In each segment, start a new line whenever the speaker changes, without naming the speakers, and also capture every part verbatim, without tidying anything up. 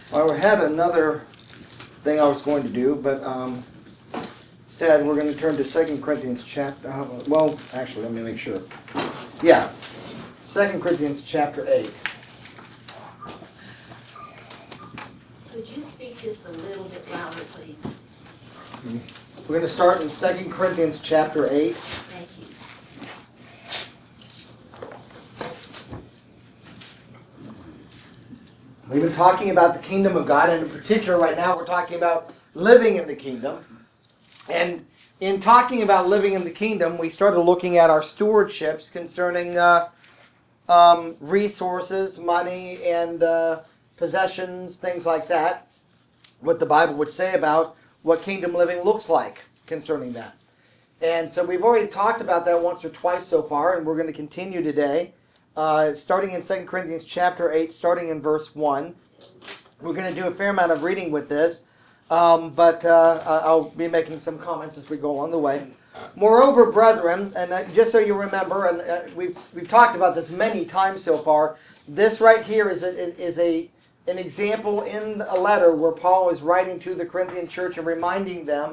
Well, I had another thing I was going to do, but um, instead we're going to turn to Second Corinthians chapter, uh, well, actually, let me make sure. Yeah, Second Corinthians chapter eight.
Could you speak just a little bit louder, please?
We're going to start in Second Corinthians chapter eight.
Thank you.
We've been talking about the kingdom of God, and in particular right now we're talking about living in the kingdom. And in talking about living in the kingdom, we started looking at our stewardships concerning uh, um, resources, money, and uh, possessions, things like that. What the Bible would say about what kingdom living looks like concerning that. And so we've already talked about that once or twice so far, and we're going to continue today. Uh, starting in Second Corinthians chapter eight, starting in verse one. We're going to do a fair amount of reading with this, um, but uh, I'll be making some comments as we go along the way. Moreover, brethren, and uh, just so you remember, and uh, we've we've talked about this many times so far, this right here is a, is a an example in a letter where Paul is writing to the Corinthian church and reminding them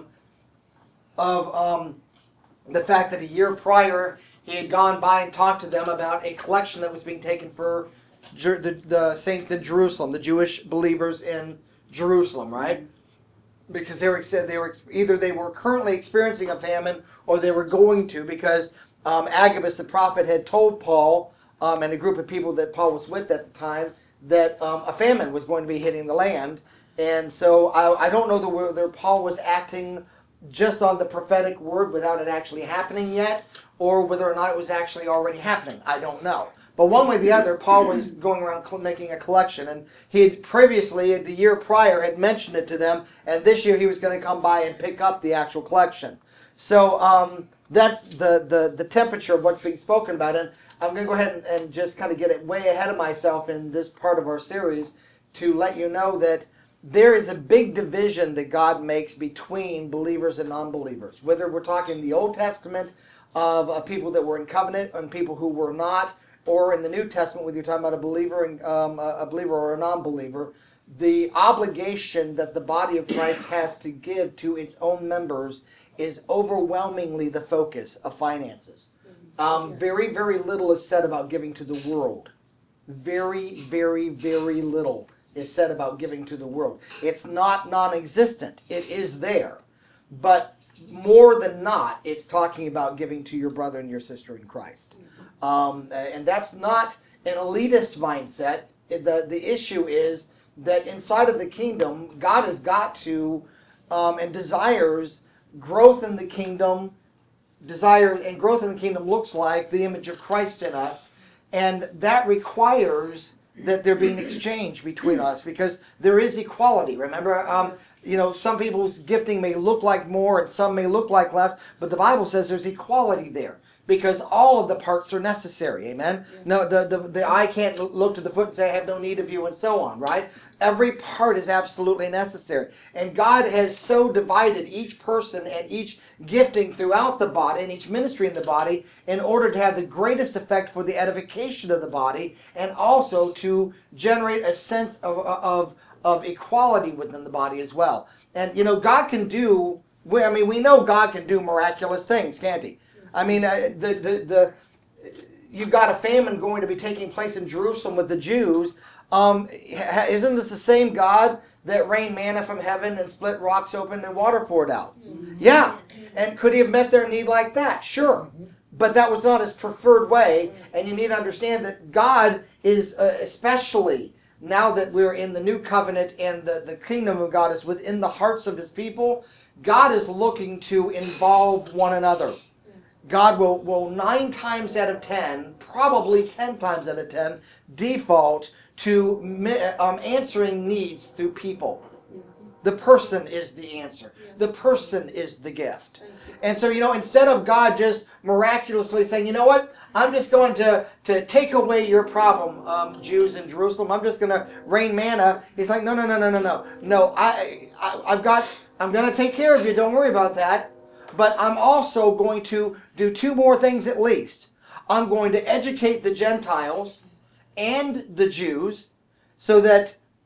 of um, the fact that a year prior he had gone by and talked to them about a collection that was being taken for Jer- the, the saints in Jerusalem, the Jewish believers in Jerusalem, right? Because they were said they were either they were currently experiencing a famine or they were going to, because um, Agabus the prophet had told Paul um, and a group of people that Paul was with at the time that um, a famine was going to be hitting the land, and so I, I don't know whether Paul was acting just on the prophetic word without it actually happening yet, or whether or not it was actually already happening. I don't know. But one way or the other, Paul was going around making a collection, and he had previously, the year prior, had mentioned it to them, and this year he was going to come by and pick up the actual collection. So um, that's the, the, the temperature of what's being spoken about, and I'm going to go ahead and, and just kind of get it way ahead of myself in this part of our series to let you know that there is a big division that God makes between believers and non-believers. Whether we're talking the Old Testament of uh, people that were in covenant and people who were not, or in the New Testament, whether you're talking about a believer and um, a believer or a non-believer, the obligation that the body of Christ has to give to its own members is overwhelmingly the focus of finances. Um, very, very little is said about giving to the world. Very, very, very little is said about giving to the world. It's not non-existent. It is there. But more than not, it's talking about giving to your brother and your sister in Christ. Um, and that's not an elitist mindset. The, the issue is that inside of the kingdom, God has got to um, and desires growth in the kingdom. Desire and growth in the kingdom looks like the image of Christ in us. And that requires that there be an exchange between us, because there is equality. Remember, um, you know, some people's gifting may look like more and some may look like less, but the Bible says there's equality there, because all of the parts are necessary. Amen? Yeah. No, the, the, the eye can't look to the foot and say, I have no need of you, and so on, right? Every part is absolutely necessary. And God has so divided each person and each gifting throughout the body and each ministry in the body in order to have the greatest effect for the edification of the body, and also to generate a sense of, of, of equality within the body as well. And, you know, God can do, I mean, we know God can do miraculous things, can't he? I mean, uh, the, the, the, you've got a famine going to be taking place in Jerusalem with the Jews. Um, isn't this the same God that rained manna from heaven and split rocks open and water poured out? Mm-hmm. Yeah. And could he have met their need like that? Sure. But that was not his preferred way. And you need to understand that God is, uh, especially now that we're in the new covenant and the, the kingdom of God is within the hearts of his people, God is looking to involve one another. God will, will nine times out of ten, probably ten times out of ten, default to um, answering needs through people. The person is the answer. The person is the gift. And so, you know, instead of God just miraculously saying, you know what, I'm just going to, to take away your problem, um, Jews in Jerusalem. I'm just going to rain manna. He's like, no, no, no, no, no, no. No, I, I, I've got, I'm going to take care of you. Don't worry about that. But I'm also going to do two more things at least. I'm going to educate the Gentiles and the Jews so that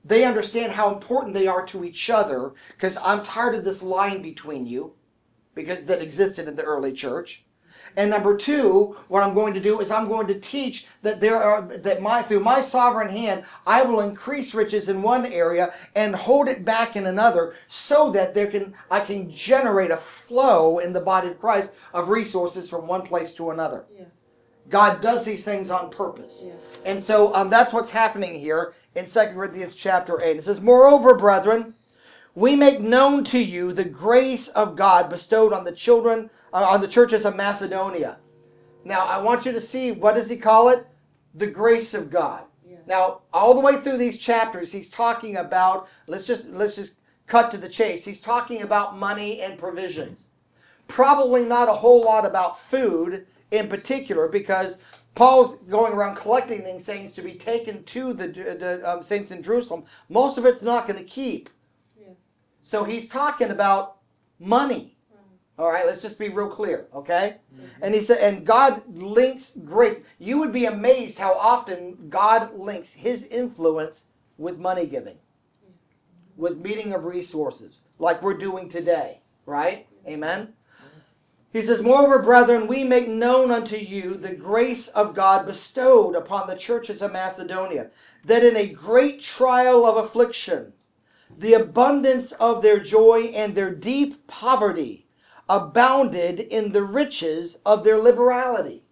they understand how important they are to each other, because I'm tired of this line between you because that existed in the early church. And number two, what I'm going to do is I'm going to teach that there are that my through my sovereign hand I will increase riches in one area and hold it back in another, so that there can I can generate a flow in the body of Christ of resources from one place to another.
Yes.
God does these things on purpose.
Yes.
And so um, that's what's happening here in Second Corinthians chapter eight. It says, "Moreover, brethren, we make known to you the grace of God bestowed on the children, uh, on the churches of Macedonia." Now, I want you to see, what does he call it? The grace of God.
Yes.
Now, all the way through these chapters, he's talking about, let's just let's just cut to the chase. He's talking about money and provisions. Probably not a whole lot about food in particular, because Paul's going around collecting things, things to be taken to the, the um, saints in Jerusalem. Most of it's not going to keep. So he's talking about money. All right, let's just be real clear, okay? Mm-hmm. And he said, and God links grace. You would be amazed how often God links his influence with money giving, with meeting of resources, like we're doing today, right? Amen? He says, "Moreover, brethren, we make known unto you the grace of God bestowed upon the churches of Macedonia, that in a great trial of affliction, the abundance of their joy and their deep poverty abounded in the riches of their liberality."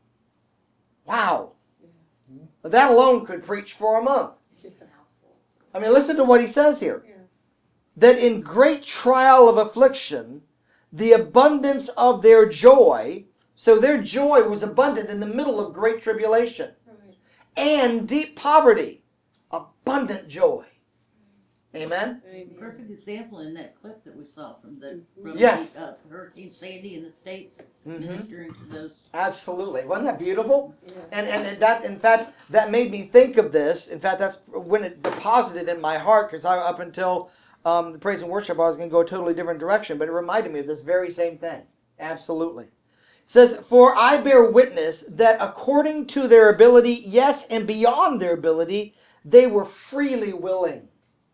Wow. That alone could preach for a month. I mean, listen to what he says here. That in great trial of affliction, the abundance of their joy, so their joy was abundant in the middle of great tribulation, and deep poverty, abundant joy. Amen?
Amen.
Perfect example in that clip that we saw from the from
Yes.
the, uh, Hurricane Sandy in the States,
Mhm.
ministering to those.
Absolutely. Wasn't that beautiful?
Yeah.
And, and and that, in fact, that made me think of this. In fact, that's when it deposited in my heart, because I, up until um, the praise and worship, I was going to go a totally different direction, but it reminded me of this very same thing. Absolutely. It says, "For I bear witness that according to their ability, yes, and beyond their ability, they were freely willing."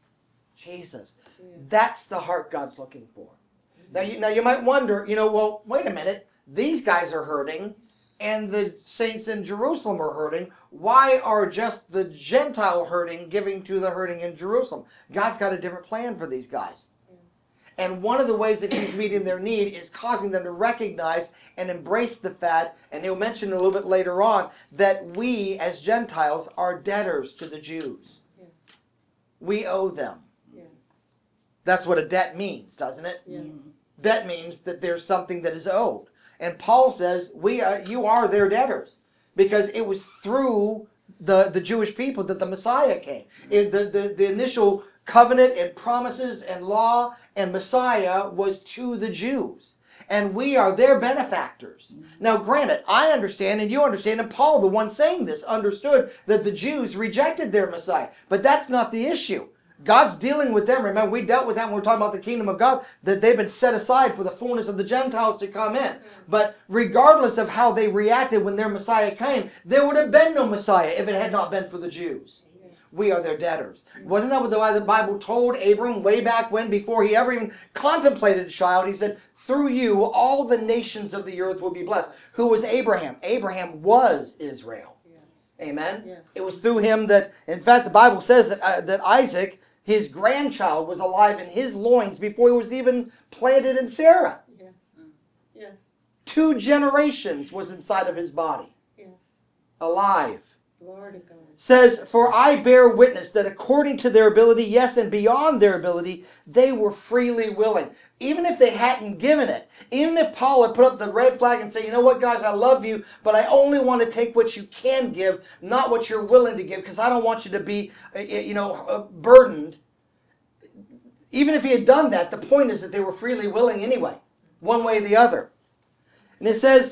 Jesus. That's the heart God's looking for. Now you, now you might wonder, you know, well, wait a minute. These guys are hurting, and the saints in Jerusalem are hurting. Why are just the Gentile hurting giving to the hurting in Jerusalem? God's got a different plan for these guys. And one of the ways that he's meeting their need is causing them to recognize and embrace the fact, and he'll mention a little bit later on, that we as Gentiles are debtors to the Jews. We owe them. That's what a debt means, doesn't it?
Yes.
Debt means that there's something that is owed. And Paul says, we are, you are their debtors. Because it was through the, the Jewish people that the Messiah came. It, the, the, the initial covenant and promises and law and Messiah was to the Jews. And we are their benefactors. Now granted, I understand and you understand, and Paul, the one saying this, understood that the Jews rejected their Messiah. But that's not the issue. God's dealing with them. Remember, we dealt with that when we were talking about the kingdom of God, that they've been set aside for the fullness of the Gentiles to come in. But regardless of how they reacted when their Messiah came, there would have been no Messiah if it had not been for the Jews. We are their debtors. Wasn't that what the Bible told Abram way back when, before he ever even contemplated a child? He said, "Through you, all the nations of the earth will be blessed." Who was Abraham? Abraham was Israel. Amen?
Yeah.
It was through him that, in fact, the Bible says that, uh, that Isaac, his grandchild, was alive in his loins before he was even planted in Sarah.
Yes. Yes.
Two generations was inside of his body.
Yes.
Alive.
Glory to God.
Says, "For I bear witness that according to their ability, yes, and beyond their ability, they were freely willing." Even if they hadn't given it, even if Paul had put up the red flag and say, "You know what, guys, I love you, but I only want to take what you can give, not what you're willing to give, because I don't want you to be, you know, burdened." Even if he had done that, the point is that they were freely willing anyway, one way or the other. And it says,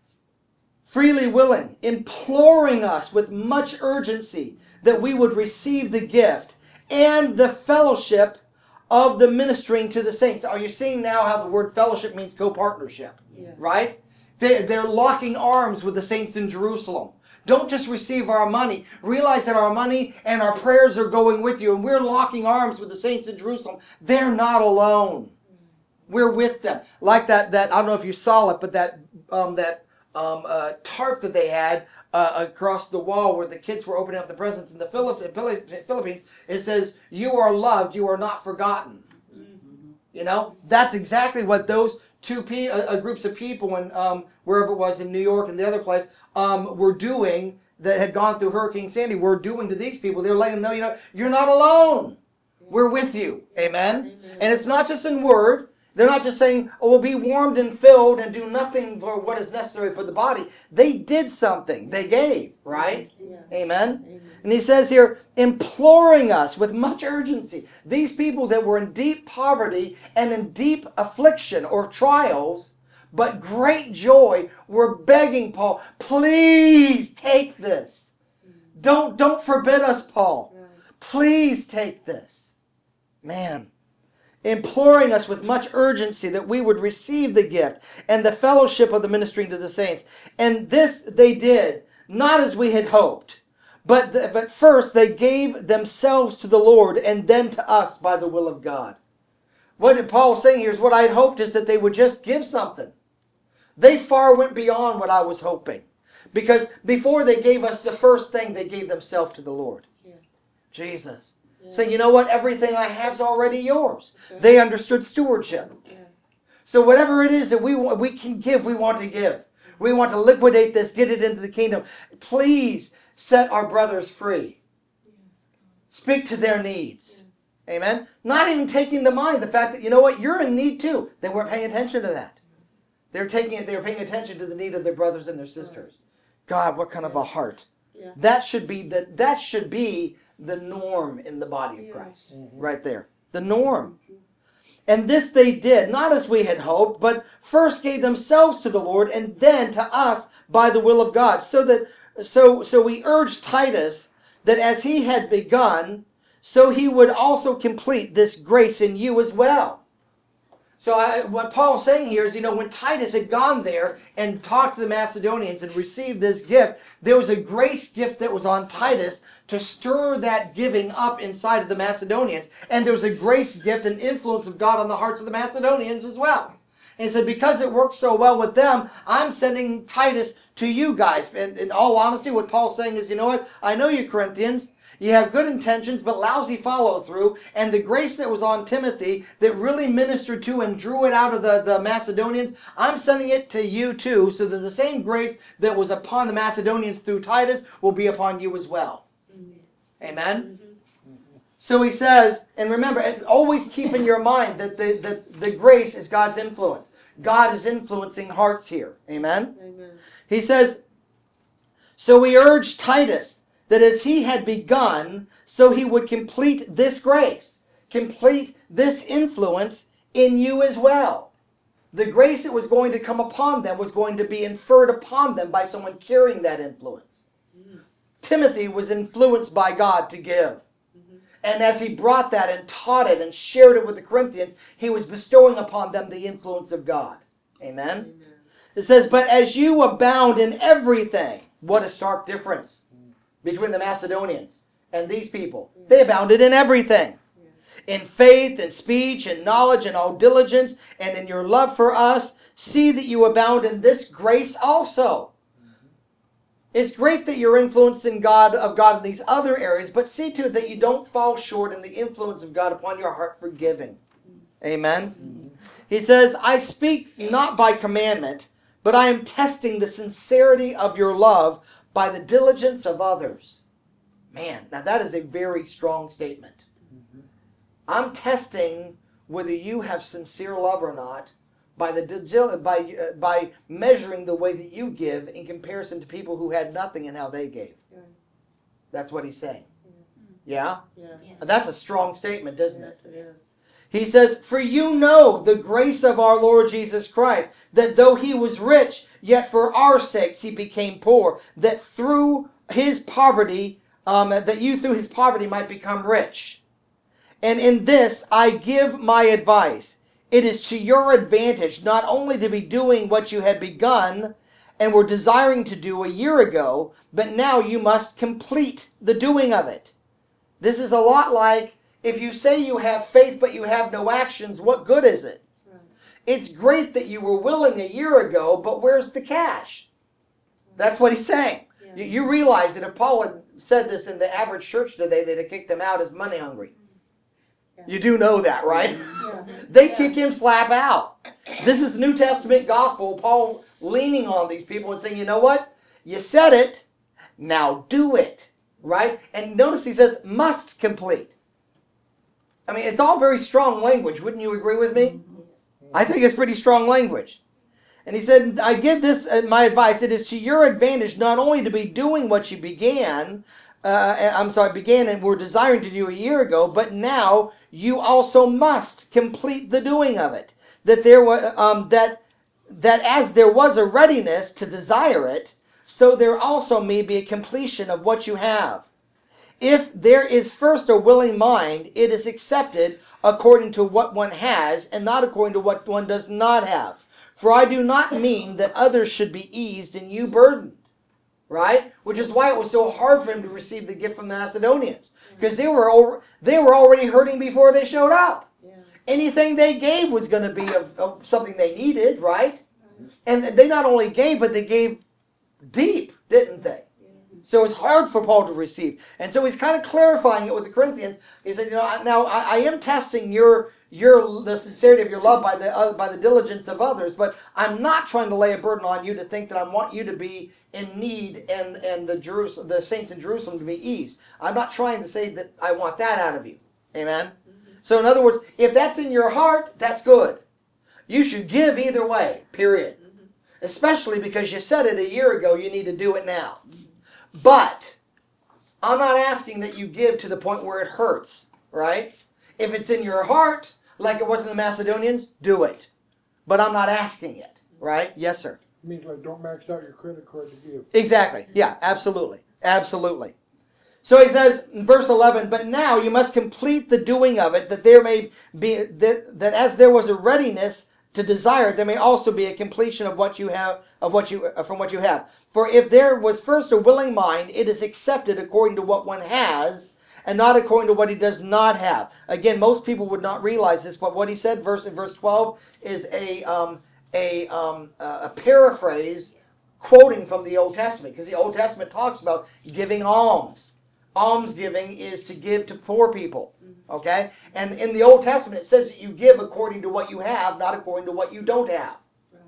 freely willing, imploring us with much urgency that we would receive the gift and the fellowship of the ministering to the saints. Are you seeing now how the word fellowship means co-partnership?
Yes.
Right? They, they're locking arms with the saints in Jerusalem. Don't just receive our money. Realize that our money and our prayers are going with you, and we're locking arms with the saints in Jerusalem. They're not alone. We're with them. Like that, that I don't know if you saw it, but that um, that um, uh, tarp that they had uh, across the wall where the kids were opening up the presents in the Philippines, it says, "You are loved, you are not forgotten." Mm-hmm. You know, that's exactly what those two pe- uh, groups of people in um, wherever it was in New York and the other place um, were doing that had gone through Hurricane Sandy. Were doing to these people. They were letting them know, you know, you're not alone. We're with you. Amen. Amen. And it's not just in word. They're not just saying, oh, we'll be warmed and filled and do nothing for what is necessary for the body. They did something. They gave, right? Yeah. Amen? Amen. And he says here, imploring us with much urgency. These people that were in deep poverty and in deep affliction or trials, but great joy, were begging Paul, please take this. Don't, don't forbid us, Paul. Please take this. Man. Imploring us with much urgency that we would receive the gift and the fellowship of the ministering to the saints. And this they did, not as we had hoped, but, the, but first they gave themselves to the Lord and then to us by the will of God. What Paul is saying here is what I had hoped is that they would just give something. They far went beyond what I was hoping. Because before they gave us the first thing, they gave themselves to the Lord. Yeah. Jesus. Yeah. Saying, you know what, everything I have is already yours. Right. They understood stewardship. Yeah. So whatever it is that we want, we can give, we want to give. We want to liquidate this, get it into the kingdom. Please set our brothers free. Yes. Speak to their needs. Yes. Amen? Not even taking to mind the fact that, you know what, you're in need too. They weren't paying attention to that. They're taking it, they're paying attention to the need of their brothers and their sisters. Right. God, what kind of a heart. Yeah. That should be the, that should be the norm in the body of Christ. Mm-hmm. Right there. The norm. And this they did, not as we had hoped, but first gave themselves to the Lord and then to us by the will of God. So that so so we urged Titus that as he had begun, so he would also complete this grace in you as well. So I, what Paul's saying here is, you know, when Titus had gone there and talked to the Macedonians and received this gift, there was a grace gift that was on Titus to stir that giving up inside of the Macedonians. And there was a grace gift and influence of God on the hearts of the Macedonians as well. And he said, because it worked so well with them, I'm sending Titus to you guys. And in all honesty, what Paul's saying is, you know what? I know you Corinthians. You have good intentions, but lousy follow-through. And the grace that was on Timothy that really ministered to and drew it out of the, the Macedonians, I'm sending it to you too, so that the same grace that was upon the Macedonians through Titus will be upon you as well. Amen? Mm-hmm. So he says, and remember, and always keep in your mind that the, the, the grace is God's influence. God is influencing hearts here. Amen? Amen? He says, so we urge Titus that as he had begun, so he would complete this grace, complete this influence in you as well. The grace that was going to come upon them was going to be inferred upon them by someone carrying that influence. Timothy was influenced by God to give. Mm-hmm. And as he brought that and taught it and shared it with the Corinthians, he was bestowing upon them the influence of God. Amen? Amen. It says, but as you abound in everything, what a stark difference between the Macedonians and these people. Yeah. They abounded in everything. Yeah. In faith, in speech, in knowledge, in all diligence, and in your love for us, see that you abound in this grace also. It's great that you're influenced in God of God in these other areas, but see to it that you don't fall short in the influence of God upon your heart for giving. Amen? Mm-hmm. He says, I speak not by commandment, but I am testing the sincerity of your love by the diligence of others. Man, now that is a very strong statement. Mm-hmm. I'm testing whether you have sincere love or not by the by uh, by measuring the way that you give in comparison to people who had nothing and how they gave. Yeah. That's what he's saying. Yeah? Yeah? Yes. That's a strong statement, doesn't yes, it? It is. He says, for you know the grace of our Lord Jesus Christ, that though he was rich, yet for our sakes he became poor, that through his poverty, um, that you through his poverty might become rich. And in this I give my advice. It is to your advantage not only to be doing what you had begun, and were desiring to do a year ago, but now you must complete the doing of it. This is a lot like if you say you have faith but you have no actions, what good is it?
Right.
It's great that you were willing a year ago, but where's the cash? That's what he's saying.
Yeah.
You, you realize that if Paul had said this in the average church today, they'd have kicked him out as money hungry.
Yeah.
You do know that, right?
Yeah.
They kick him slap out. This is New Testament gospel. Paul leaning on these people and saying, you know what? You said it. Now do it. Right? And notice he says, must complete. I mean, it's all very strong language. Wouldn't you agree with me? I think it's pretty strong language. And he said, I give this uh, my advice. It is to your advantage not only to be doing what you began, uh, I'm sorry, began and were desiring to do a year ago, but now you also must complete the doing of it. That there was um, that that as there was a readiness to desire it, so there also may be a completion of what you have. If there is first a willing mind, it is accepted according to what one has, and not according to what one does not have. For I do not mean that others should be eased and you burdened. Right? Which is why it was so hard for him to receive the gift from the Macedonians. Because they were over, they were already hurting before they showed up.
Yeah.
Anything they gave was going to be of, of something they needed, right? And they not only gave, but they gave deep, didn't they? So it's hard for Paul to receive. And so he's kind of clarifying it with the Corinthians. He said, you know, now I, I am testing your your the sincerity of your love by the uh, by the diligence of others, but I'm not trying to lay a burden on you to think that I want you to be in need and and the Jerus- the saints in Jerusalem to be eased. I'm not trying to say that I want that out of you. Amen? Mm-hmm. So in other words, if that's in your heart, that's good. You should give either way, period. Mm-hmm. Especially because you said it a year ago, you need to do it now. Mm-hmm. But I'm not asking that you give to the point where it hurts, right? If it's in your heart, like it was in the Macedonians, do it. But I'm not asking it, right? Yes, sir.
It means like don't max out your credit card to give.
Exactly. Yeah, absolutely. Absolutely. So he says in verse eleven, but now you must complete the doing of it, that there may be, that, that as there was a readiness to desire, there may also be a completion of what you have, of what you, uh, from what you have. For if there was first a willing mind, it is accepted according to what one has, and not according to what he does not have. Again, most people would not realize this, but what he said, verse in verse twelve, is a um, a um, a paraphrase quoting from the Old Testament, because the Old Testament talks about giving alms. Almsgiving is to give to poor people. Okay, and in the Old Testament, it says that you give according to what you have, not according to what you don't have.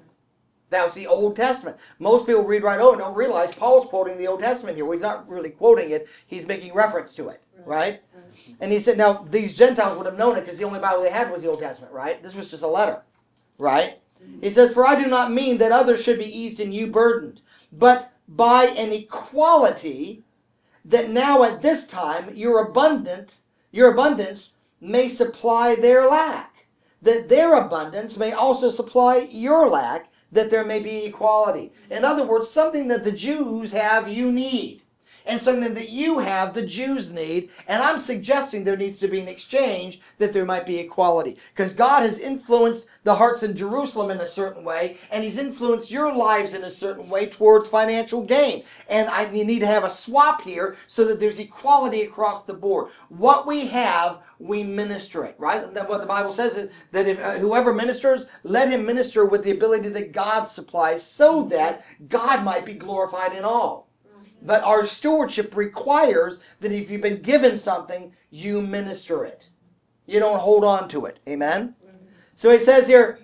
That was the Old Testament. Most people read right over and don't realize Paul's quoting the Old Testament here. Well, he's not really quoting it. He's making reference to it, right? right? right. And he said, now, these Gentiles would have known it because the only Bible they had was the Old Testament, right? This was just a letter, right? Mm-hmm. He says, for I do not mean that others should be eased and you burdened, but by an equality that now at this time your abundant, your abundance may supply their lack, that their abundance may also supply your lack, that there may be equality. In other words, something that the Jews have, you need. And something that you have, the Jews need. And I'm suggesting there needs to be an exchange, that there might be equality. Because God has influenced the hearts in Jerusalem in a certain way, and He's influenced your lives in a certain way towards financial gain. And I, you need to have a swap here so that there's equality across the board. What we have, we minister it, right? And what the Bible says is that if uh, whoever ministers, let him minister with the ability that God supplies, so that God might be glorified in all. But our stewardship requires that if you've been given something, you minister it. You don't hold on to it. Amen? So he says here,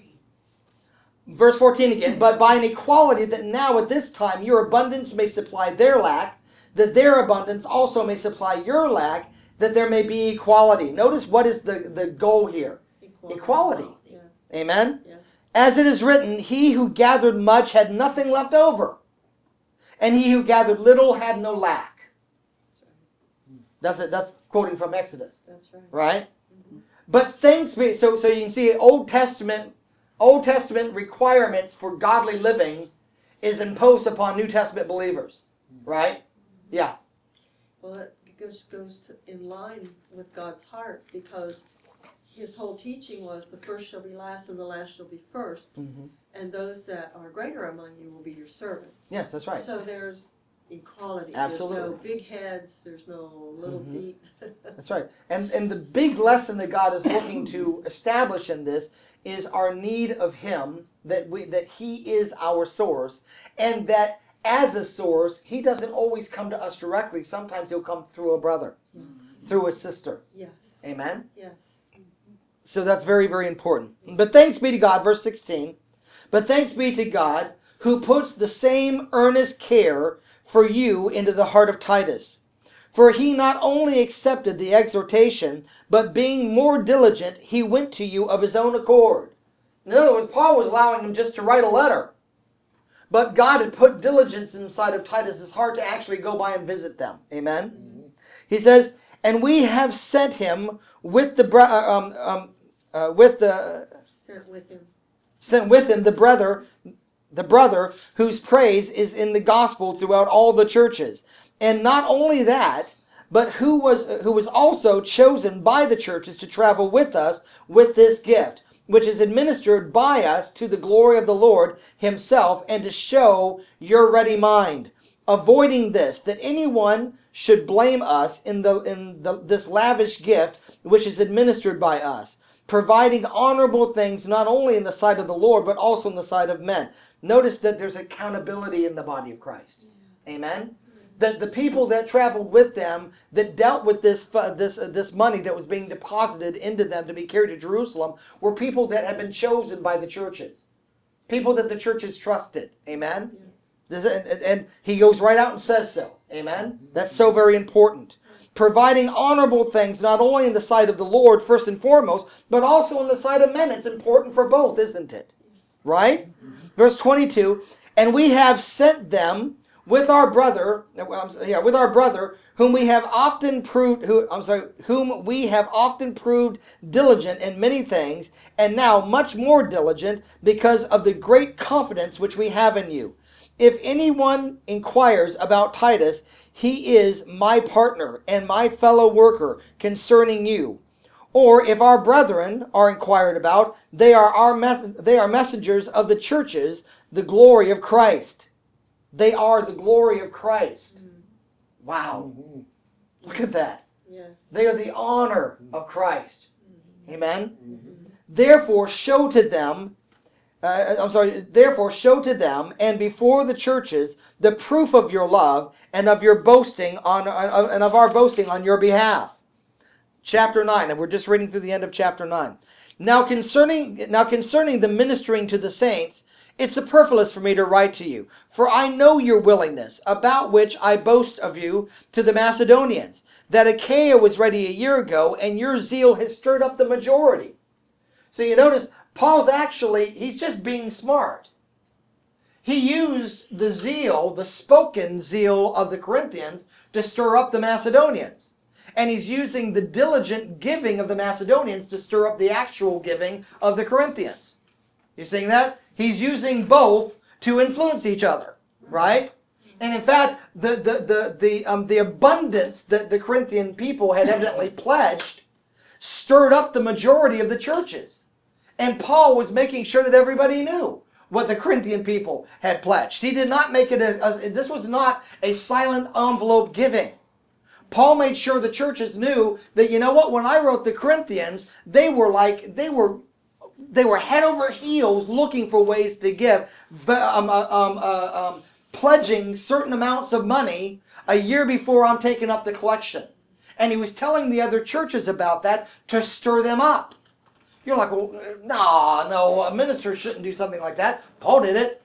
verse fourteen again, but by an equality that now at this time your abundance may supply their lack, that their abundance also may supply your lack, that there may be equality. Notice what is the, the goal here? Equality. equality. Yeah. Amen? Yeah. As it is written, he who gathered much had nothing left over, and he who gathered little had no lack. That's it. That's quoting from Exodus.
That's right.
Right? Mm-hmm. But thanks be, so so you can see Old Testament Old Testament requirements for godly living is imposed upon New Testament believers. Right? Yeah.
Well, it goes goes to, in line with God's heart, because his whole teaching was the first shall be last and the last shall be first.
Mhm.
And those that are greater among you will be your servant.
Yes, that's right.
So there's equality.
Absolutely.
There's no big heads, there's no little
Mhm.
feet.
That's right. And and the big lesson that God is looking to establish in this is our need of Him, that we that He is our source, and that as a source, He doesn't always come to us directly. Sometimes He'll come through a brother,
Yes.
through a sister.
Yes.
Amen?
Yes.
So that's very, very important. But thanks be to God, verse sixteen. But thanks be to God who puts the same earnest care for you into the heart of Titus. For he not only accepted the exhortation, but being more diligent, he went to you of his own accord. In other words, Paul was allowing him just to write a letter. But God had put diligence inside of Titus's heart to actually go by and visit them. Amen? Mm-hmm. He says, and we have sent him with the bro- uh, um, um, uh, with the
Sent with him.
sent with him the brother, the brother whose praise is in the gospel throughout all the churches. And not only that, but who was who was also chosen by the churches to travel with us with this gift, which is administered by us to the glory of the Lord himself, and to show your ready mind, avoiding this, that anyone should blame us in the in the, this lavish gift which is administered by us, providing honorable things not only in the sight of the Lord, but also in the sight of men. Notice that there's accountability in the body of Christ. Amen? That the people that traveled with them, that dealt with this uh, this uh, this money that was being deposited into them to be carried to Jerusalem, were people that had been chosen by the churches. People that the churches trusted. Amen?
Yes.
This, and, and he goes right out and says so. Amen? That's so very important. Providing honorable things, not only in the sight of the Lord, first and foremost, but also in the sight of men. It's important for both, isn't it? Right? Verse twenty-two, and we have sent them with our brother, yeah, with our brother, whom we have often proved, who I'm sorry, whom we have often proved diligent in many things, and now much more diligent because of the great confidence which we have in you. If anyone inquires about Titus, he is my partner and my fellow worker concerning you. Or if our brethren are inquired about, they are our mes- they are messengers of the churches, the glory of Christ. They are the glory of Christ. Wow. Look at that.
Yes.
They are the honor of Christ. Amen? Therefore show to them, uh, I'm sorry, therefore show to them and before the churches the proof of your love and of your boasting on uh, and of our boasting on your behalf. Chapter nine, and we're just reading through the end of chapter nine. Now concerning now concerning the ministering to the saints, it's superfluous for me to write to you, for I know your willingness, about which I boast of you to the Macedonians, that Achaia was ready a year ago, and your zeal has stirred up the majority. So you notice, Paul's actually, he's just being smart. He used the zeal, the spoken zeal of the Corinthians to stir up the Macedonians. And he's using the diligent giving of the Macedonians to stir up the actual giving of the Corinthians. You seeing that? He's using both to influence each other, right? And in fact, the the the the um the abundance that the Corinthian people had evidently pledged stirred up the majority of the churches. And Paul was making sure that everybody knew what the Corinthian people had pledged. He did not make it a, a this was not a silent envelope giving. Paul made sure the churches knew that, you know what, when I wrote the Corinthians, they were like, they were they were head over heels looking for ways to give, um, uh, um, uh, um, pledging certain amounts of money a year before I'm taking up the collection. And he was telling the other churches about that to stir them up. You're like, well, no, no, a minister shouldn't do something like that. Paul did it.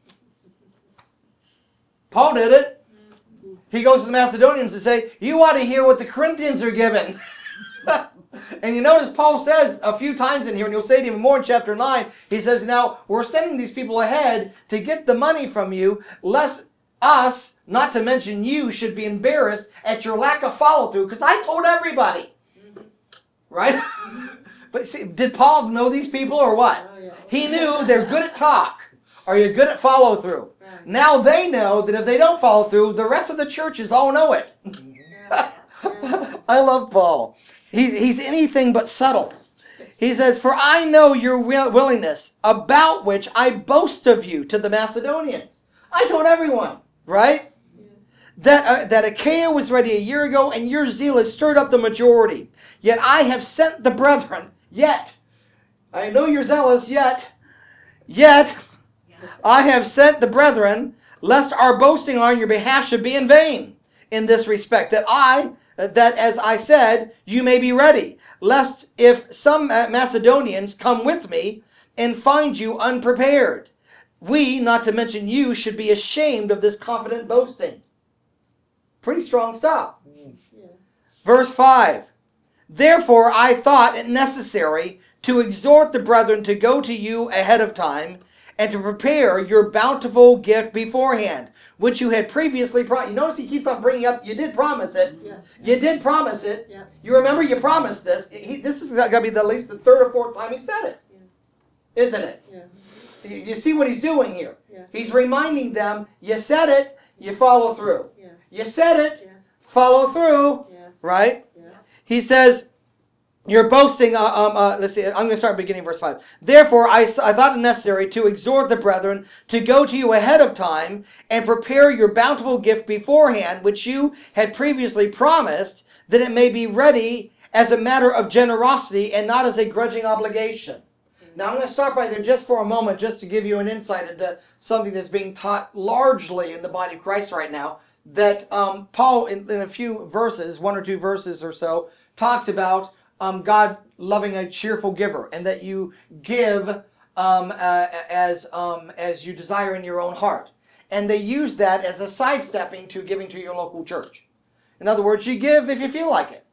Paul did it. He goes to the Macedonians and say, you ought to hear what the Corinthians are giving. And you notice Paul says a few times in here, and you'll say it even more in chapter nine, he says, now we're sending these people ahead to get the money from you, lest us, not to mention you, should be embarrassed at your lack of follow-through, because I told everybody. Right? But see, did Paul know these people or what?
Oh, yeah.
He knew they're good at talk. Are you good at follow-through?
Right.
Now they know that if they don't follow through, the rest of the churches all know it.
Yeah. Yeah.
I love Paul. He's, he's anything but subtle. He says, for I know your will- willingness, about which I boast of you to the Macedonians. I told everyone, right? That, uh, that Achaia was ready a year ago, and your zeal has stirred up the majority. Yet I have sent the brethren, yet, I know you're zealous, yet, yet, I have sent the brethren, lest our boasting on your behalf should be in vain, in this respect, that I, that as I said, you may be ready, lest if some Macedonians come with me, and find you unprepared, we, not to mention you, should be ashamed of this confident boasting. Pretty strong stuff.
Yeah.
Verse five. Therefore I thought it necessary to exhort the brethren to go to you ahead of time, and to prepare your bountiful gift beforehand, which you had previously promised. You notice he keeps on bringing up, you did promise it.
Yeah.
You did promise it.
Yeah.
You remember you promised this. He, this is going to be the, at least the third or fourth time he said it.
Yeah.
Isn't it?
Yeah.
You, you see what he's doing here.
Yeah.
He's reminding them, you said it, you follow through.
Yeah.
You said it,
Yeah.
follow through,
Yeah.
right?
Yeah.
He says, you're boasting, uh, um, uh, let's see, I'm going to start beginning verse five. Therefore, I, I thought it necessary to exhort the brethren to go to you ahead of time and prepare your bountiful gift beforehand, which you had previously promised, that it may be ready as a matter of generosity and not as a grudging obligation. Now, I'm going to stop right there just for a moment, just to give you an insight into something that's being taught largely in the body of Christ right now, that um, Paul, in, in a few verses, one or two verses or so, talks about Um, God loving a cheerful giver, and that you give um, uh, as um, as you desire in your own heart. And they use that as a sidestepping to giving to your local church. In other words, you give if you feel like it.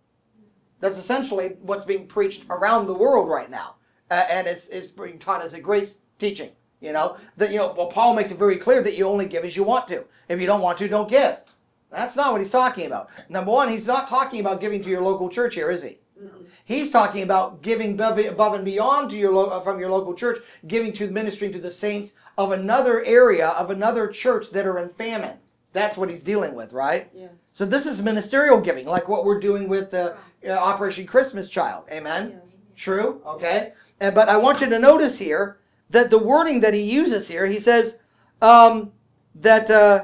That's essentially what's being preached around the world right now, uh, and it's it's being taught as a grace teaching. You know that you know. Well, Paul makes it very clear that you only give as you want to. If you don't want to, don't give. That's not what he's talking about. Number one, he's not talking about giving to your local church here, is he? He's talking about giving above and beyond to your lo- from your local church, giving to ministering to the saints of another area, of another church that are in famine. That's what he's dealing with, right?
Yeah.
So this is ministerial giving, like what we're doing with the uh, Operation Christmas Child. Amen?
Yeah.
True? Okay. And, but I want you to notice here that the wording that he uses here, he says um, that... Uh,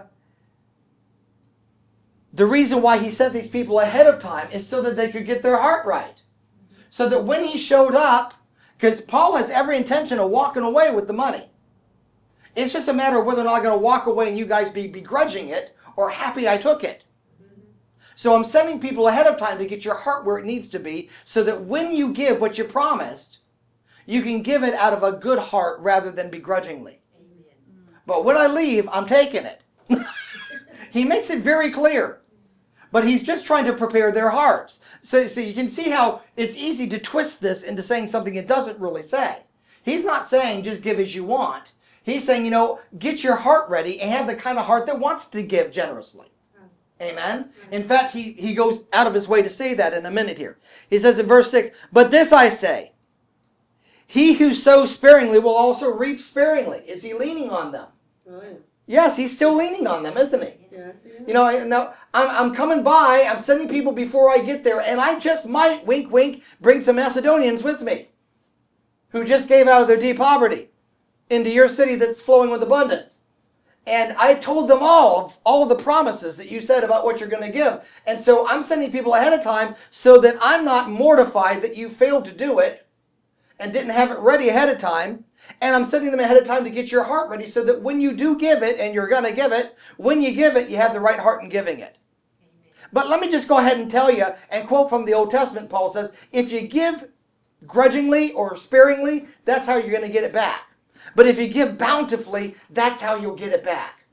The reason why he sent these people ahead of time is so that they could get their heart right. So that when he showed up, because Paul has every intention of walking away with the money. It's just a matter of whether or not I'm going to walk away and you guys be begrudging it or happy I took it. So I'm sending people ahead of time to get your heart where it needs to be, so that when you give what you promised, you can give it out of a good heart rather than begrudgingly. But when I leave, I'm taking it. He makes it very clear. But he's just trying to prepare their hearts. So, so you can see how it's easy to twist this into saying something it doesn't really say. He's not saying just give as you want. He's saying, you know, get your heart ready and have the kind of heart that wants to give generously. Amen? In fact, he, he goes out of his way to say that in a minute here. He says in verse six, but this I say, he who sows sparingly will also reap sparingly. Is he leaning on them?
Oh, yeah.
Yes, he's still leaning on them, isn't he?
Yes, yeah.
You know, I- now I'm, I'm coming by, I'm sending people before I get there, and I just might, wink, wink, bring some Macedonians with me who just gave out of their deep poverty into your city that's flowing with abundance. And I told them all of all of the promises that you said about what you're going to give. And so I'm sending people ahead of time so that I'm not mortified that you failed to do it and didn't have it ready ahead of time. And I'm sending them ahead of time to get your heart ready so that when you do give it, and you're going to give it, when you give it, you have the right heart in giving it. But let me just go ahead and tell you, and quote from the Old Testament, Paul says, if you give grudgingly or sparingly, that's how you're going to get it back. But if you give bountifully, that's how you'll get it back.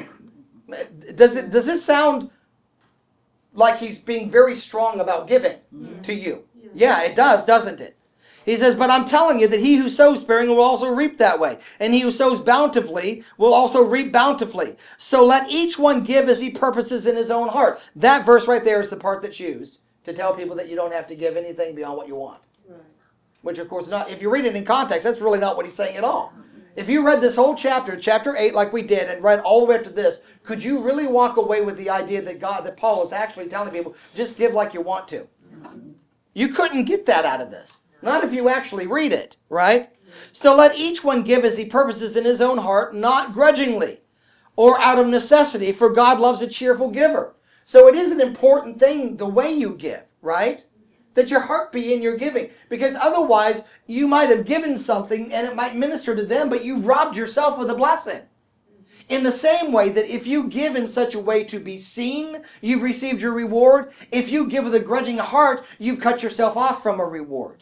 Does it? Does this sound like he's being very strong about giving
Yeah.
to you?
Yeah.
Yeah, it does, doesn't it? He says, but I'm telling you that he who sows sparingly will also reap that way. And he who sows bountifully will also reap bountifully. So let each one give as he purposes in his own heart. That verse right there is the part that's used to tell people that you don't have to give anything beyond what you want.
Right.
Which, of course, not. If you read it in context, that's really not what he's saying at all. If you read this whole chapter, chapter eight, like we did, and read all the way up to this, could you really walk away with the idea that God, that Paul is actually telling people, just give like you want to? You couldn't get that out of this. Not if you actually read it, right? So let each one give as he purposes in his own heart, not grudgingly or out of necessity, for God loves a cheerful giver. So it is an important thing the way you give, right? That your heart be in your giving. Because otherwise, you might have given something and it might minister to them, but you robbed yourself of the blessing. In the same way that if you give in such a way to be seen, you've received your reward. If you give with a grudging heart, you've cut yourself off from a reward.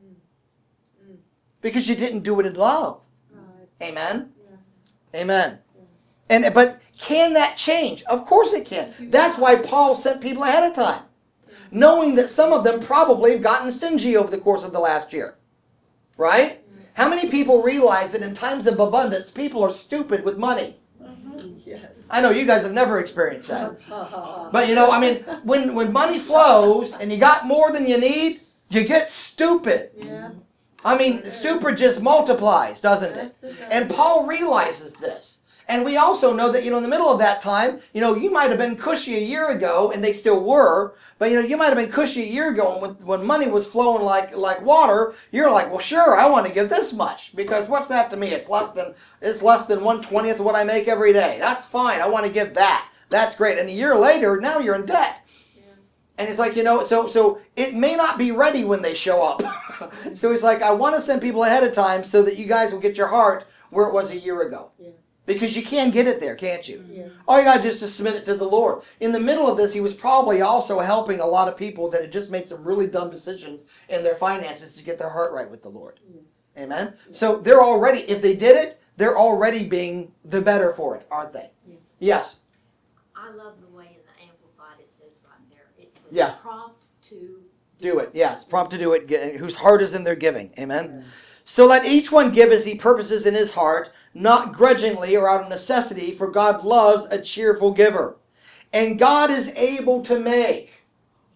Because you didn't do it in love.
Right.
Amen?
Yes.
Amen. And but can that change? Of course it can. That's why Paul sent people ahead of time. Knowing that some of them probably have gotten stingy over the course of the last year. Right? How many people realize that in times of abundance, people are stupid with money?
Yes.
I know you guys have never experienced that.
But
But you know, I mean, when, when money flows and you got more than you need, you get stupid.
yeah.
I mean, stupid just multiplies, doesn't it?
Yes, it does.
And Paul realizes this. And we also know that, you know, in the middle of that time, you know, you might have been cushy a year ago, and they still were, but, you know, you might have been cushy a year ago, and when, when money was flowing like like water, you're like, well, sure, I want to give this much, because what's that to me? It's less than it's less than one twentieth of what I make every day. That's fine. I want to give that. That's great. And a year later, now you're in debt. And it's like, you know, so so it may not be ready when they show up. So it's like, I want to send people ahead of time so that you guys will get your heart where it was a year ago.
Yeah.
Because you can get it there, can't you?
Yeah.
All you got to do is to submit it to the Lord. In the middle of this, he was probably also helping a lot of people that had just made some really dumb decisions in their finances to get their heart right with the Lord.
Yes.
Amen? So they're already, if they did it, they're already being the better for it, aren't they?
Yeah.
Yes.
I love the way in the Amplified it says right there. It says
Yeah.
prompt to
Do it, yes. Prompt to do it, ge- whose heart is in their giving. Amen? So let each one give as he purposes in his heart, not grudgingly or out of necessity, for God loves a cheerful giver. And God is able to make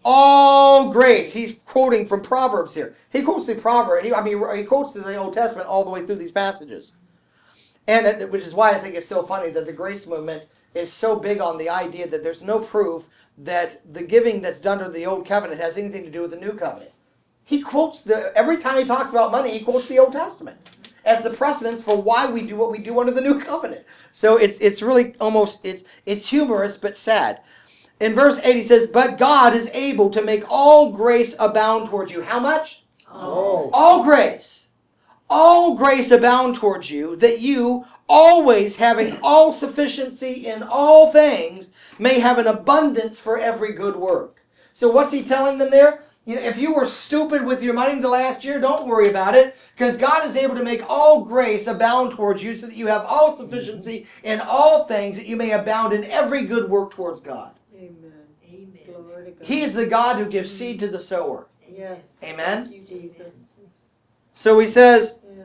all grace. He's quoting from Proverbs here. He quotes the Proverb. He, I mean, he quotes the Old Testament all the way through these passages. And it- which is why I think it's so funny that the grace movement is so big on the idea that there's no proof that the giving that's done under the Old Covenant has anything to do with the New Covenant. He quotes the, every time he talks about money, he quotes the Old Testament as the precedence for why we do what we do under the New Covenant. So it's it's really almost, it's it's humorous but sad. In verse eight he says, but God is able to make all grace abound towards you. How much?
Oh.
All grace. All grace abound towards you, that you, always having all sufficiency in all things, may have an abundance for every good work. So what's he telling them there? You know, if you were stupid with your money the last year, don't worry about it, because God is able to make all grace abound towards you so that you have all sufficiency in all things, that you may abound in every good work towards God.
Amen.
Amen.
Glory to God.
He is the God who gives seed to the sower.
Yes.
Amen?
Thank you, Jesus.
So he says,
Yes.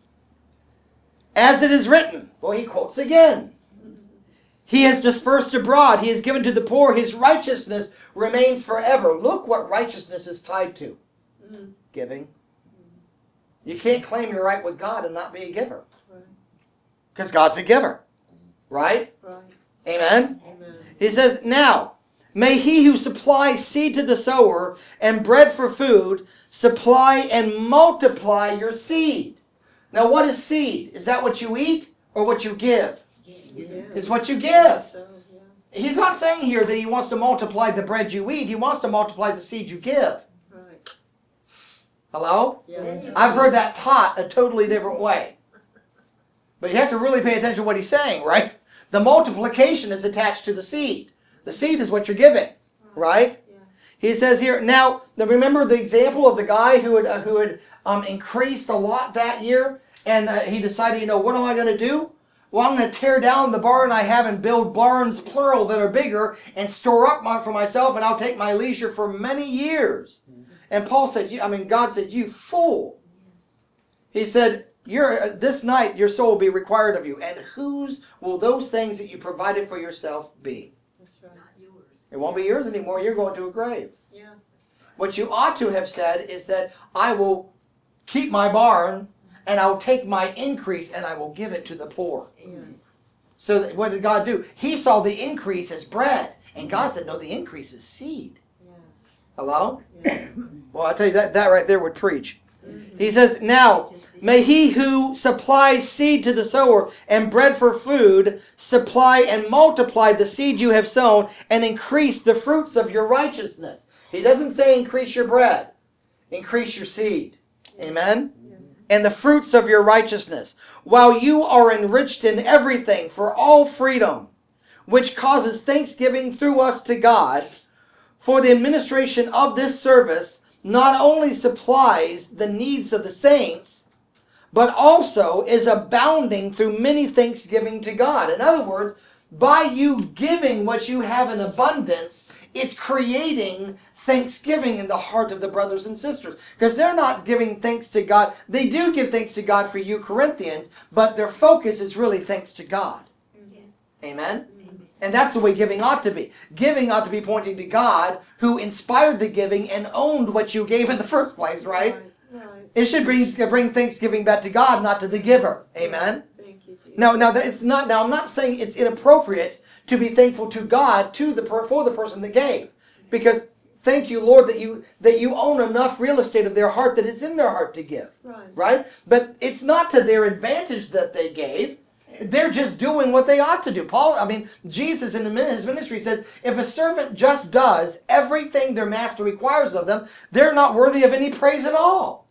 as it is written. Well, he quotes again. He has dispersed abroad. He has given to the poor. His righteousness remains forever. Look what righteousness is tied to.
Mm.
Giving. You can't claim you're right with God and not be a giver.
Right.
Because God's a giver. Right?
Right.
Amen?
Amen.
He says, now, may he who supplies seed to the sower and bread for food supply and multiply your seed. Now, what is seed? Is that what you eat or what you give?
Yeah.
It's what you give.
So, yeah.
He's not saying here that he wants to multiply the bread you eat. He wants to multiply the seed you give.
Right.
Hello?
Yeah.
I've heard that taught a totally different way. But you have to really pay attention to what he's saying, right? The multiplication is attached to the seed. The seed is what you're giving, right?
Yeah.
He says here, now, now remember the example of the guy who had, uh, who had um, increased a lot that year, and uh, he decided, you know, what am I going to do? Well, I'm going to tear down the barn I have and build barns, plural, that are bigger and store up my, for myself, and I'll take my leisure for many years. And Paul said, you, I mean, God said, you fool. He said, You're, uh, this night your soul will be required of you. And whose will those things that you provided for yourself be?
That's right.
Not yours.
It won't be yours anymore. You're going to a grave.
Yeah.
What you ought to have said is that I will keep my barn and I'll take my increase and I will give it to the poor.
Yes.
So that, what did God do? He saw the increase as bread. And God said, no, the increase is seed.
Yes.
Hello?
Yeah.
Well, I'll tell you, that, that right there would preach. He says, now, may he who supplies seed to the sower and bread for food supply and multiply the seed you have sown and increase the fruits of your righteousness. He doesn't say increase your bread. Increase your seed. Amen? And the fruits of your righteousness, while you are enriched in everything for all freedom, which causes thanksgiving through us to God, for the administration of this service not only supplies the needs of the saints, but also is abounding through many thanksgiving to God. In other words, by you giving what you have in abundance, it's creating thanksgiving in the heart of the brothers and sisters. Because they're not giving thanks to God. They do give thanks to God for you Corinthians, but their focus is really thanks to God.
Yes.
Amen? And that's the way giving ought to be. Giving ought to be pointing to God, who inspired the giving and owned what you gave in the first place, right?
Right, right.
It should bring bring thanksgiving back to God, not to the giver. Amen?
Thank you, Jesus.
Now, now that it's not. Now, I'm not saying it's inappropriate to be thankful to God to the per, for the person that gave, because thank you, Lord, that you that you own enough real estate of their heart that it's in their heart to give,
Right.
right? But it's not to their advantage that they gave. They're just doing what they ought to do. Paul, I mean, Jesus in his ministry says, if a servant just does everything their master requires of them, they're not worthy of any praise at all.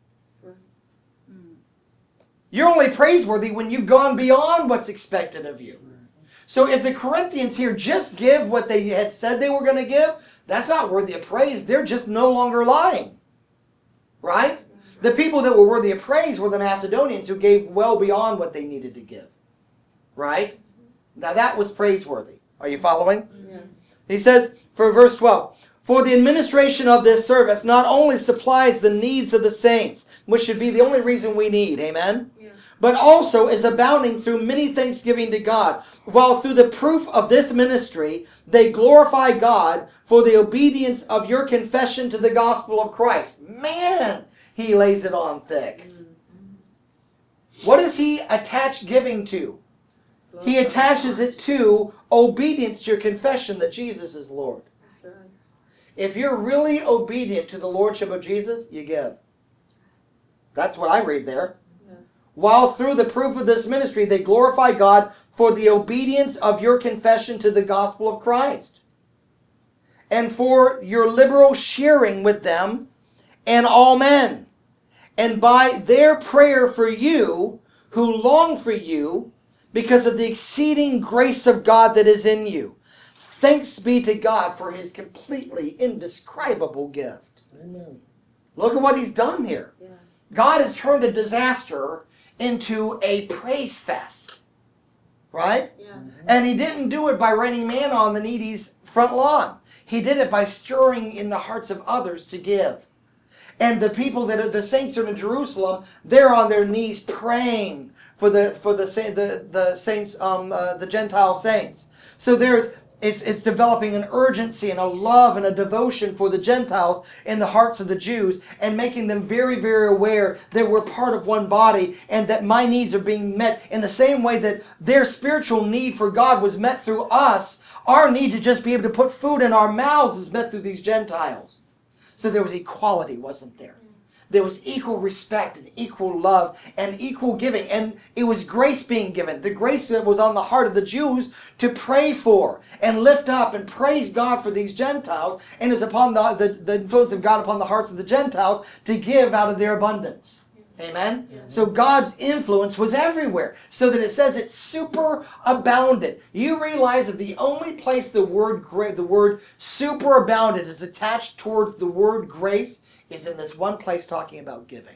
You're only praiseworthy when you've gone beyond what's expected of you. So if the Corinthians here just give what they had said they were going to give, that's not worthy of praise. They're just no longer lying. Right? The people that were worthy of praise were the Macedonians who gave well beyond what they needed to give. Right? Now that was praiseworthy. Are you following?
Yeah.
He says, for verse twelve, for the administration of this service not only supplies the needs of the saints, which should be the only reason we need, amen?
Yeah.
But also is abounding through many thanksgiving to God, while through the proof of this ministry they glorify God for the obedience of your confession to the gospel of Christ. Man, he lays it on thick. What does he attach giving to? He attaches it to obedience to your confession that Jesus is Lord.
That's right.
If you're really obedient to the Lordship of Jesus, you give. That's what I read there.
Yes.
While through the proof of this ministry they glorify God for the obedience of your confession to the gospel of Christ, and for your liberal sharing with them and all men, and by their prayer for you who long for you because of the exceeding grace of God that is in you. Thanks be to God for his completely indescribable gift.
Amen.
Look at what he's done here.
Yeah.
God has turned a disaster into a praise fest. Right?
Yeah.
And he didn't do it by raining manna on the needy's front lawn. He did it by stirring in the hearts of others to give. And the people that are the saints are in Jerusalem, they're on their knees praying for the for the the, the saints, um, uh, the Gentile saints. So there's it's it's developing an urgency and a love and a devotion for the Gentiles in the hearts of the Jews, and making them very, very aware that we're part of one body and that my needs are being met in the same way that their spiritual need for God was met through us. Our need to just be able to put food in our mouths is met through these Gentiles. So there was equality, wasn't there? There was equal respect and equal love and equal giving. And it was grace being given. The grace that was on the heart of the Jews to pray for and lift up and praise God for these Gentiles. And it was upon the, the, the influence of God upon the hearts of the Gentiles to give out of their abundance. Amen? Yeah. So God's influence was everywhere. So that it says it super abounded. You realize that the only place the word gra- the word super abounded is attached towards the word grace is in this one place talking about giving.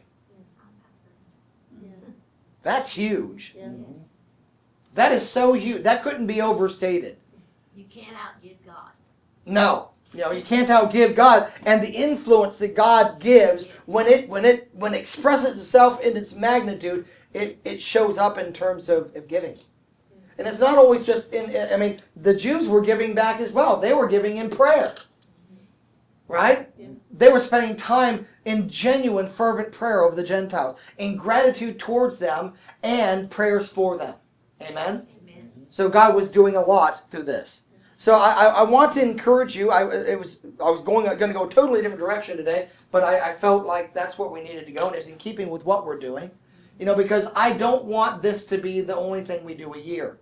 Yeah.
That's huge.
Yeah.
Yes.
That is so huge. That couldn't be overstated.
You can't outgive God.
No. You know, you can't outgive God, and the influence that God gives, when it when it when it expresses itself in its magnitude, it, it shows up in terms of, of giving. And it's not always just in, I mean, the Jews were giving back as well. They were giving in prayer. Right?
Yeah.
They were spending time in genuine, fervent prayer over the Gentiles, in gratitude towards them and prayers for them. Amen?
Amen.
So God was doing a lot through this. So I, I, I want to encourage you. I it was I was going going to go a totally different direction today, but I, I felt like that's what we needed to go, and it's in keeping with what we're doing. You know, because I don't want this to be the only thing we do a year.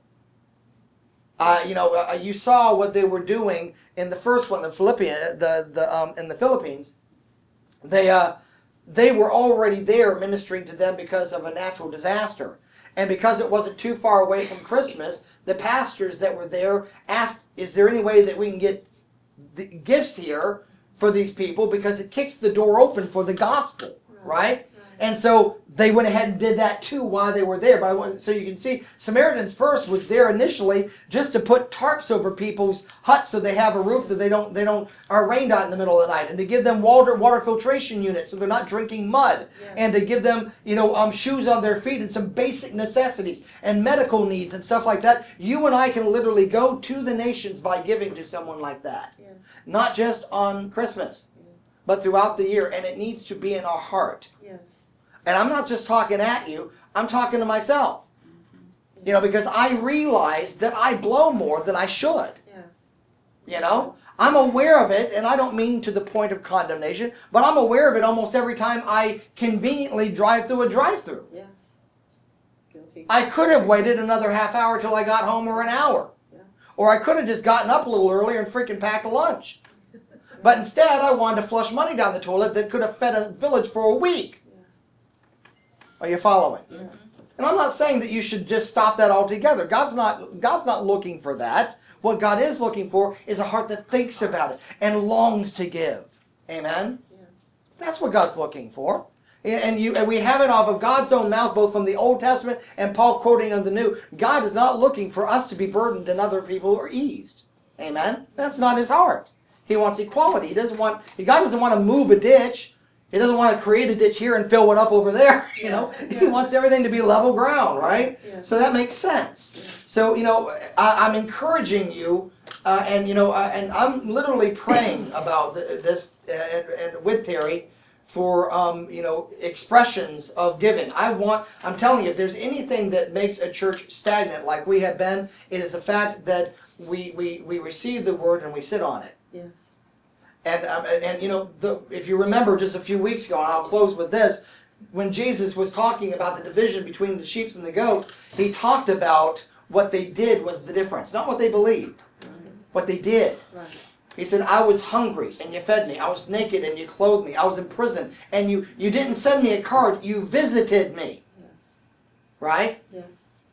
Uh, you know, uh, you saw what they were doing in the first one, the Philippians, the the um, in the Philippines. They uh, they were already there ministering to them because of a natural disaster. And because it wasn't too far away from Christmas, the pastors that were there asked, is there any way that we can get the gifts here for these people? Because it kicks the door open for the gospel, right? right? And so they went ahead and did that too while they were there. But I want, so you can see, Samaritan's Purse was there initially just to put tarps over people's huts so they have a roof that they don't they don't are rained on in the middle of the night, and to give them water water filtration units so they're not drinking mud, yeah. and to give them you know um, shoes on their feet and some basic necessities and medical needs and stuff like that. You and I can literally go to the nations by giving to someone like that, yeah. not just on Christmas, yeah. but throughout the year, and it needs to be in our heart.
Yes.
And I'm not just talking at you, I'm talking to myself. Mm-hmm. You know, because I realize that I blow more than I should. Yes. You know, I'm aware of it, and I don't mean to the point of condemnation, but I'm aware of it almost every time I conveniently drive through a drive-through.
Yes. Guilty.
I could have waited another half hour till I got home, or an hour. Yeah. Or I could have just gotten up a little earlier and freaking packed a lunch. But instead, I wanted to flush money down the toilet that could have fed a village for a week. Are you following? Yeah. And I'm not saying that you should just stop that altogether. God's not God's not looking for that. What God is looking for is a heart that thinks about it and longs to give. Amen? Yeah. That's what God's looking for. And you and we have it off of God's own mouth, both from the Old Testament and Paul quoting on the New. God is not looking for us to be burdened and other people are eased. Amen? That's not his heart. He wants equality. He doesn't want God doesn't want to move a ditch. He doesn't want to create a ditch here and fill it up over there, you know. Yeah. He wants everything to be level ground, right? Yeah. So that makes sense. Yeah. So, you know, I, I'm encouraging you, uh, and, you know, uh, and I'm literally praying about the, this uh, and, and with Terry for, um, you know, expressions of giving. I want, I'm telling you, if there's anything that makes a church stagnant like we have been, it is the fact that we, we, we receive the word and we sit on it.
Yes.
And, um, and, and, you know, the, if you remember just a few weeks ago, and I'll close with this, when Jesus was talking about the division between the sheep and the goats, he talked about what they did was the difference. Not what they believed, right. What they did. Right. He said, I was hungry, and you fed me. I was naked, and you clothed me. I was in prison, and you, you didn't send me a card. You visited me. Yes. Right? Yes.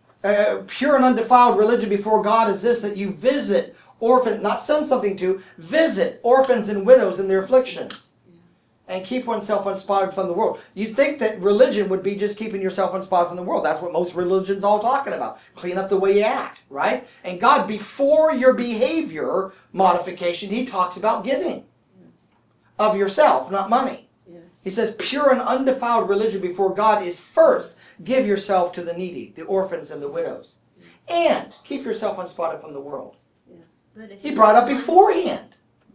Uh, pure and undefiled religion before God is this, that you visit orphan, not send something to, visit orphans and widows in their afflictions. Yeah. And keep oneself unspotted from the world. You'd think that religion would be just keeping yourself unspotted from the world. That's what most religion's all talking about. Clean up the way you act, right? And God, before your behavior modification, he talks about giving. Yes. Of yourself, not money. Yes. He says pure and undefiled religion before God is first, give yourself to the needy, the orphans and the widows. Yes. And keep yourself unspotted from the world.
But if
he brought up beforehand.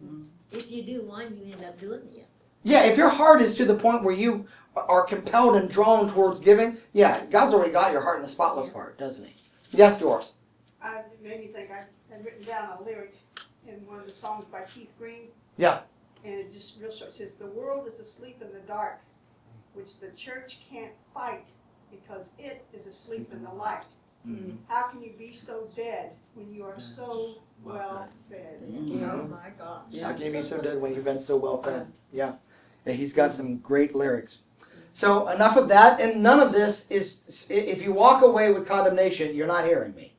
If you do one, you end up doing the other.
Yeah, if your heart is to the point where you are compelled and drawn towards giving, yeah, God's already got your heart in the spotless part, doesn't he? Yes, Doris.
Uh, it made me think I had written down a lyric in one of the songs by Keith Green.
Yeah.
And it just real short. It says, the world is asleep in the dark, which the church can't fight because it is asleep in the light. Mm-hmm. How can you be so dead when you are so well fed?
Mm-hmm. Oh my gosh.
Yeah. How can you be so dead when you've been so well fed? Yeah. And he's got some great lyrics. So enough of that, and none of this is, if you walk away with condemnation, you're not hearing me.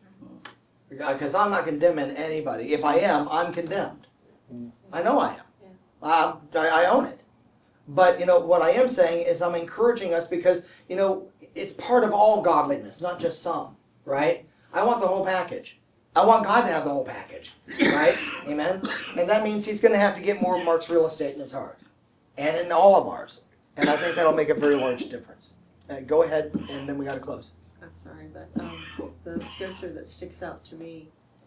Because I'm not condemning anybody. If I am, I'm condemned. I know I am. Uh, I, I own it. But, you know, what I am saying is I'm encouraging us because, you know, it's part of all godliness, not just some, right? I want the whole package. I want God to have the whole package, right? Amen? And that means he's going to have to get more of Mark's real estate in his heart. And in all of ours. And I think that'll make a very large difference. Uh, go ahead, and then we got to close.
I'm sorry, but um, the scripture that sticks out to me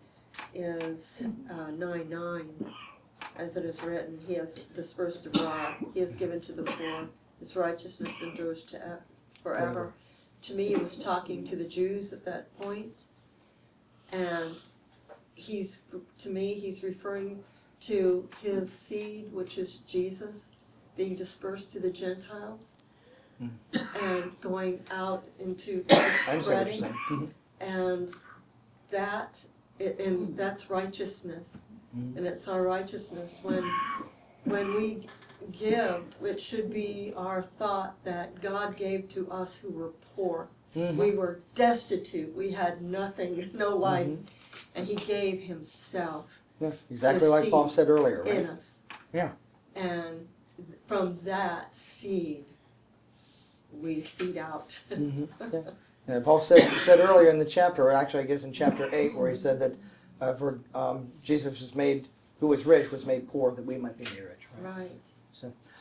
is uh, nine nine. As it is written, he has dispersed abroad, he has given to the poor, his righteousness endures to forever. forever. To me, he was talking to the Jews at that point, and he's, to me, he's referring to his seed, which is Jesus, being dispersed to the Gentiles
Mm.
and going out into
I understand what you're
spreading.
saying. Mhm.
And that, and that's righteousness.
Mhm.
And it's our righteousness. When, when we give, it should be our thought that God gave to us who were poor.
Mhm.
We were destitute. We had nothing, no life.
Mhm.
And he gave himself
Yeah, exactly
The
like Paul
seed
said earlier,
in
right?
us.
Yeah.
And from that seed, we seed out.
Mm-hmm. Yeah. Yeah, Paul said said earlier in the chapter, or actually I guess in chapter eight, where he said that uh, for um, Jesus was made, who was rich, was made poor that we might be made rich. Right.
Right.
So,